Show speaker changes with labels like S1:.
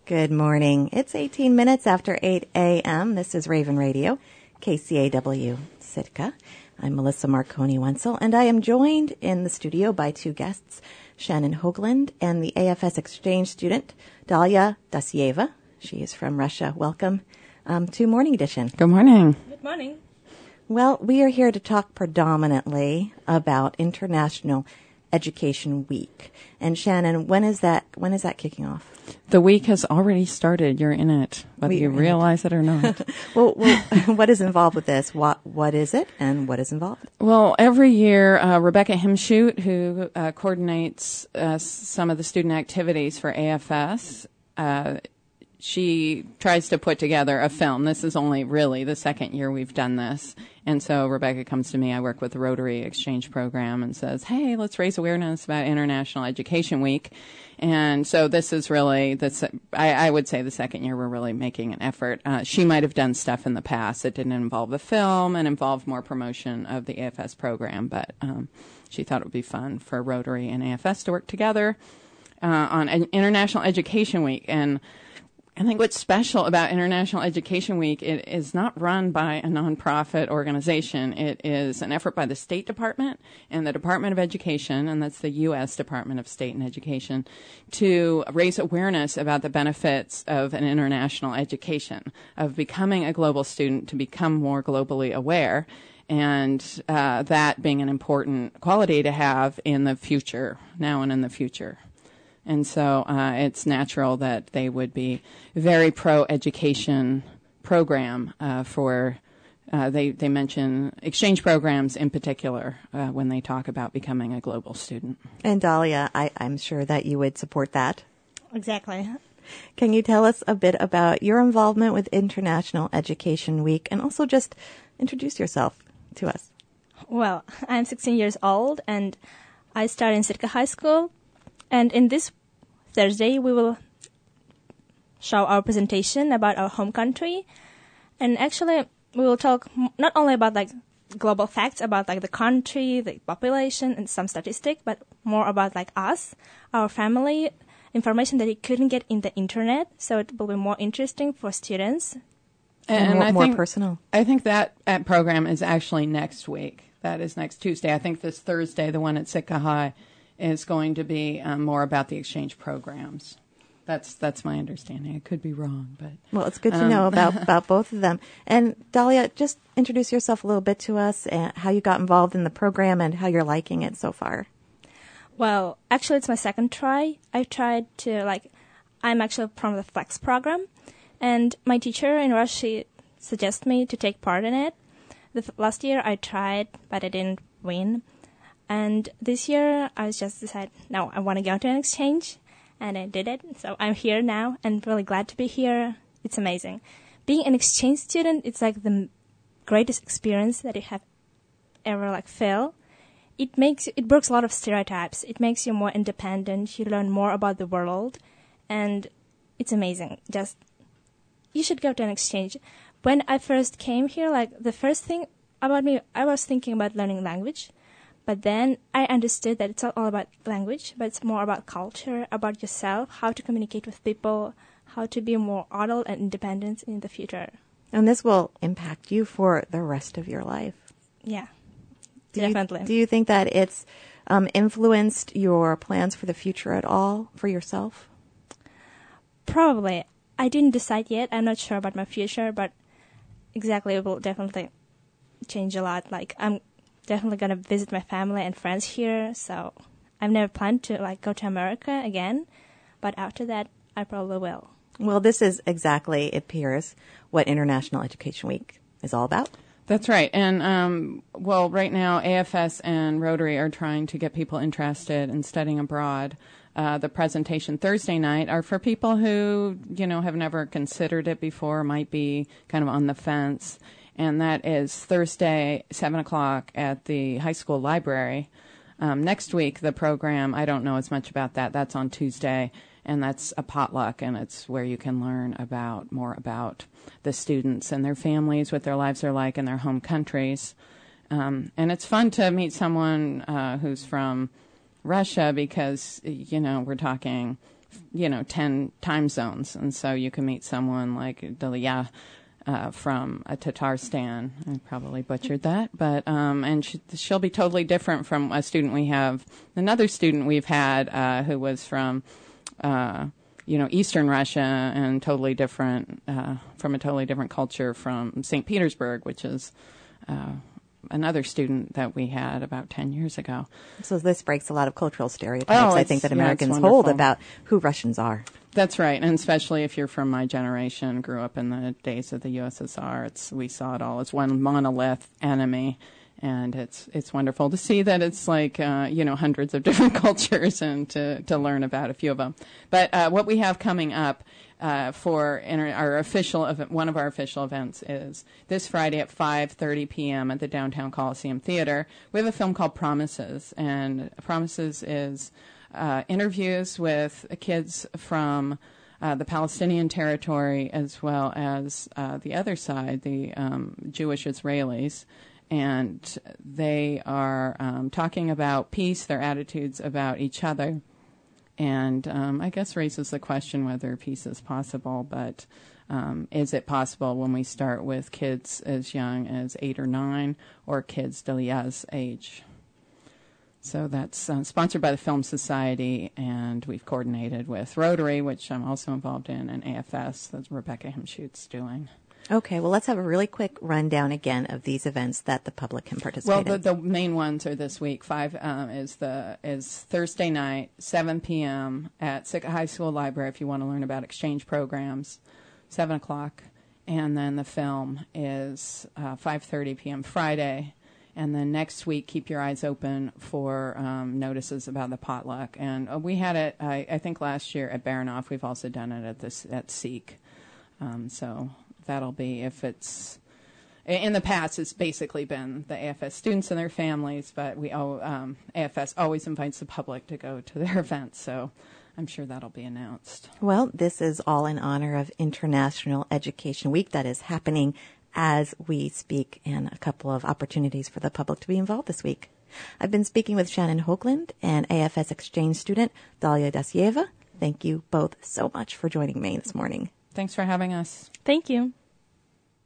S1: Good morning. It's 18 minutes after 8 a.m. This is Raven Radio, KCAW Sitka. I'm Melissa Marconi-Wenzel, and I am joined in the studio by two guests, Shannon Hoagland and the AFS exchange student, Dalia Dasieva. She is from Russia. Welcome to Morning Edition.
S2: Good morning.
S3: Good morning.
S1: Well, we are here to talk predominantly about International Education Week. And Shannon, when is that kicking off?
S2: The week has already started. You're in it, whether you realize it or not.
S1: well, what is involved with this? What is it, and what is involved?
S2: Well, every year, Rebecca Himshoot, who coordinates some of the student activities for AFS, she tries to put together a film. This is only really the second year we've done this. And so Rebecca comes to me. I work with the Rotary Exchange Program and says, hey, let's raise awareness about International Education Week. And so this is really, I would say the second year we're really making an effort. She might have done stuff in the past that didn't involve the film and involved more promotion of the AFS program. But she thought it would be fun for Rotary and AFS to work together on International Education Week. And I think what's special about International Education Week, it is not run by a nonprofit organization. It is an effort by the State Department and the Department of Education, and that's the U.S. Department of State and Education, to raise awareness about the benefits of an international education, of becoming a global student, to become more globally aware, and that being an important quality to have in the future, now and in the future. And so it's natural that they would be very pro-education program they mention exchange programs in particular when they talk about becoming a global student.
S1: And Dalia, I'm sure that you would support that.
S3: Exactly.
S1: Can you tell us a bit about your involvement with International Education Week, and also just introduce yourself to us?
S3: Well, I'm 16 years old, and I study in Sitka High School. And in this Thursday, we will show our presentation about our home country. And actually, we will talk not only about global facts about the country, the population, and some statistics, but more about us, our family, information that you couldn't get in the internet. So it will be more interesting for students.
S1: And more personal.
S2: I think that program is actually next week. That is next Tuesday. I think this Thursday, the one at Sitka High, is going to be more about the exchange programs. That's my understanding. I could be wrong, but
S1: well, it's good to know about both of them. And Dalia, just introduce yourself a little bit to us, and how you got involved in the program and how you're liking it so far.
S3: Well, actually, it's my second try. I tried to I'm actually from the Flex program, and my teacher in Russia suggested me to take part in it. Last year I tried, but I didn't win. And this year, I just decided, no, I want to go to an exchange, and I did it. So I'm here now, and really glad to be here. It's amazing. Being an exchange student, it's the greatest experience that you have ever felt. It breaks a lot of stereotypes. It makes you more independent. You learn more about the world, and it's amazing. You should go to an exchange. When I first came here, the first thing about me, I was thinking about learning language. But then I understood that it's not all about language, but it's more about culture, about yourself, how to communicate with people, how to be more adult and independent in the future.
S1: And this will impact you for the rest of your life.
S3: Yeah, definitely.
S1: Do you think that it's influenced your plans for the future at all for yourself?
S3: Probably. I didn't decide yet. I'm not sure about my future, but exactly, it will definitely change a lot. I'm definitely going to visit my family and friends here, so I've never planned to go to America again, but after that I probably will.
S1: Well, this is exactly, it appears, what International Education Week is all about.
S2: That's right. And right now AFS and Rotary are trying to get people interested in studying abroad. The presentation Thursday night are for people who have never considered it before, might be kind of on the fence. And that is Thursday, 7 o'clock at the high school library. Next week, the program, I don't know as much about that. That's on Tuesday, and that's a potluck, and it's where you can learn more about the students and their families, what their lives are like in their home countries. And it's fun to meet someone who's from Russia because, we're talking 10 time zones. And so you can meet someone like Dalia from Tatarstan. I probably butchered that, but and she'll be totally different from another student we've had who was from Eastern Russia and totally different from a totally different culture from St. Petersburg, which is another student that we had about 10 years ago.
S1: So this breaks a lot of cultural stereotypes, I think, that Americans hold about who Russians are.
S2: That's right, and especially if you're from my generation, grew up in the days of the USSR, we saw it all as one monolith enemy, and it's wonderful to see that it's like hundreds of different cultures and to learn about a few of them. But what we have coming up for our official event, one of our official events is this Friday at 5:30 p.m. at the Downtown Coliseum Theater. We have a film called Promises, and Promises is interviews with kids from the Palestinian territory as well as the other side, the Jewish Israelis. And they are talking about peace, their attitudes about each other. And I guess raises the question whether peace is possible, but is it possible when we start with kids as young as 8 or 9 or kids Dalia's age? So that's sponsored by the Film Society, and we've coordinated with Rotary, which I'm also involved in, and AFS, that Rebecca Himschute's doing.
S1: Okay, well, let's have a really quick rundown again of these events that the public can participate in.
S2: Well, the main ones are this week. 5 is Thursday night, 7 p.m. at Sitka High School Library if you want to learn about exchange programs, 7 o'clock. And then the film is 5:30 p.m. Friday. And then next week, keep your eyes open for notices about the potluck. And we had it, I think, last year at Baranoff. We've also done it at Seek. So that'll be, if it's in the past, it's basically been the AFS students and their families, but AFS always invites the public to go to their events, so I'm sure that'll be announced.
S1: Well, this is all in honor of International Education Week that is happening as we speak, and a couple of opportunities for the public to be involved this week. I've been speaking with Shannon Hoagland and AFS exchange student Dalia Dasyeva. Thank you both so much for joining me this morning.
S2: Thanks for having us.
S3: Thank you.